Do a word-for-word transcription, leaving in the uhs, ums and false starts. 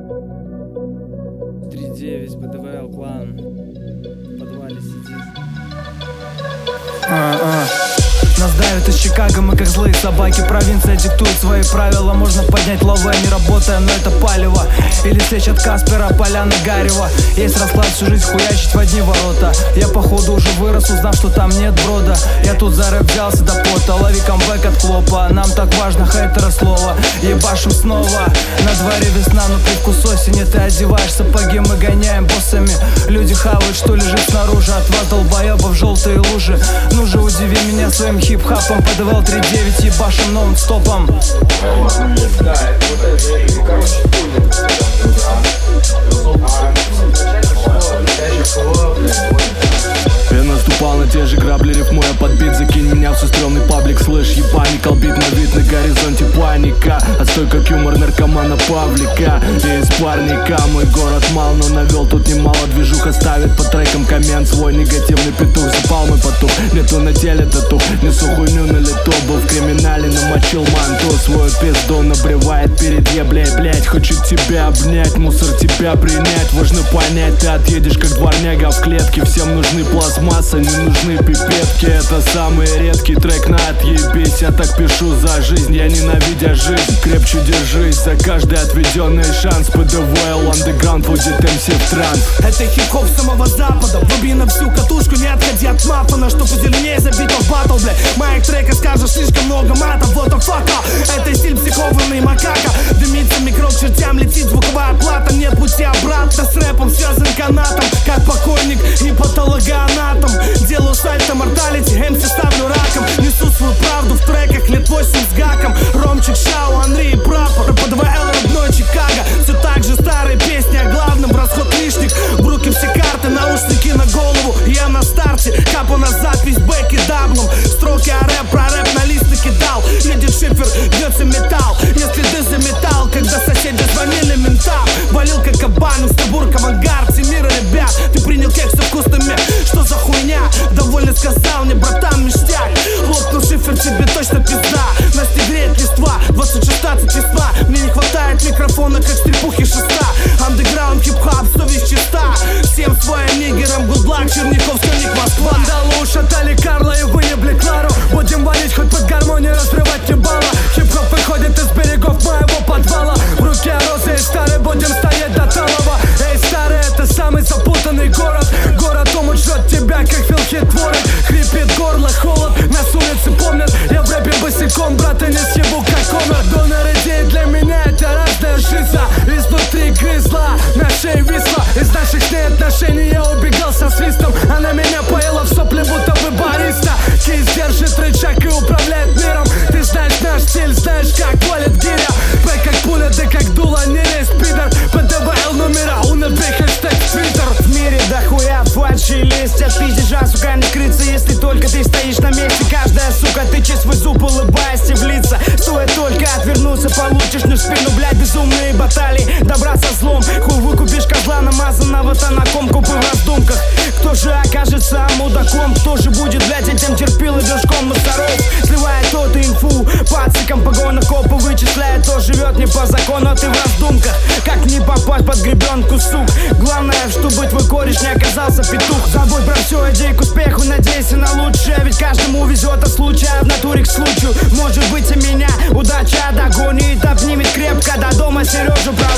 три девять, бэ дэ вэ эл клан. В подвале сидит. А-а. Нас давят из Чикаго, мы как злые собаки. Провинция диктует свои правила. Можно поднять лаве, не работая, но это палево. Или слечь от Каспера, Поляна, Гарева. Есть расклад всю жизнь хуячить в одни ворота. Я походу уже вырос, узнав, что там нет брода. Я тут за рэп взялся до пота. Лови камбэк от Клопа. Нам так важно хейтера слово. Ебашим снова. На дворе весна, но привкус осени. Ты одеваешь сапоги, мы гоняем боссами. Люди хавают, что лежит снаружи. От вас долбоебов желтые лужи. Ну же удиви меня своим хип-хапом. бэ дэ вэ эл три девять ебашим нон-стопом. Я наступал на те же грабли, рифмуя под бит. Закинь меня в сестрёмный паблик, слышь, ебаный колбит на вид, на горизонте паника. Отстой как юмор наркомана Павлика. И из парника мой город мал, но навел тут немало движух. Оставит по трекам коммент свой негативный петух. Запал мой потух, нету на теле тату. Несу хуйню на лету, был в криминале, намочил манту. Свою пизду набревает перед еблей, блять. Хочет тебя обнять, мусор тебя принять. Важно понять, ты отъедешь как дворняга в клетке. Всем нужны пластмасса, не нужны пипетки. Это самый редкий трек на отъебись. Я так пишу за жизнь, я ненавидя жизнь. Крепче держись за каждый отведенный шанс. бэ дэ вэ эл Underground будет эм си в транс. Это хип-хоп самого запада. Вруби на всю катушку, не отходи от мафона. Что позеленее забито в батл, бля. Моих треков скажешь слишком много матов. Вот the fuck up. Это стиль психованный макака. Дымится микро к чертям, летит звуковая плата. Нет пути обратно, с рэпом связан канатом. Как покойник и патологоанатом. Делаю сальто морталити, эм си ставлю раком. Несу свою правду в треках, лет восемь с гаком. Ромчик, Шау, Андрей и Прапор. бэ дэ вэ эл родной Чикаго. Все так же старые песни о главном. Расход лишних, в руки все карты. Наушники на голову, я на старте. Капу назад, весь бэк и даблом. Строки о рэп, про рэп на лист накидал. Едет шифер, бьется металл. Если ты заметал, когда соседи звонили ментам. Болел как кабан, Истебург, авангард, все мира, ребят. Ты принял кекс со вкусными, что за хуйня? Довольно сказал мне, братан, ништяк. Лопнул шифер, тебе точно пизда. Нас не греет листва, двадцать шестнадцать числа. Мне не хватает микрофона, как стрипухи шеста. Андеграунд, хип-хап, совесть чиста. Всем своим нигерам, гудблак, Чернихов, Скольник, Москва. Вандалы ушатали Карла и вынебли Клару. Будем валить хоть под гармонию, разрывать ебало. Хип-хоп выходит из берегов моего подвала. В руке розы и старый, будем стоять до талого. Эй, старый, это самый запутанный город. Город омут жрет тебя, как филхит-творик. Хрипит горло, холод, нас улицы помнят. Я в рэпе босиком, брат, и не съебу, как Конор. Донор идей для меня это разная жиза. Изнутри грызла, на шее висла. Из наших дней отношений я убегал со свистом. Она меня поела в сопли, будто бы бариста. Кейс держит рычаг и управляет миром. Ты знаешь наш стиль, знаешь, как валит гиря. Б как пуля, да как дуло, не лезь, пидор. бэ дэ вэ эл номера, унабей хэштег твиттер. В мире дохуя фальши листья. От пиздежа, сука, не скрыться, если только ты стоишь на месте. Каждая, сука, тычет свой зуб, улыбаясь тебе в лица. Стоит только отвернуться, получишь на спину, блядь, безумные баталии. Добра со злом, хуй выкупишь козла, намазанного тонаком, купы в раздумках. Кто же окажется мудаком, кто же будет, блядь, этим терпил и вершком мусоров. Сливает тот инфу, пациком погона копа вычисляет, кто живет не по закону, а ты в раздумках. Как не попасть под гребенку, сук? Главное, чтобы твой кореш не оказался петух. Забудь про все, иди к успеху, надейся на лучшее. Ведь каждому везет от случая в натуре к случаю. Может быть и меня удача догонит, обнимет крепко до дома Сережу.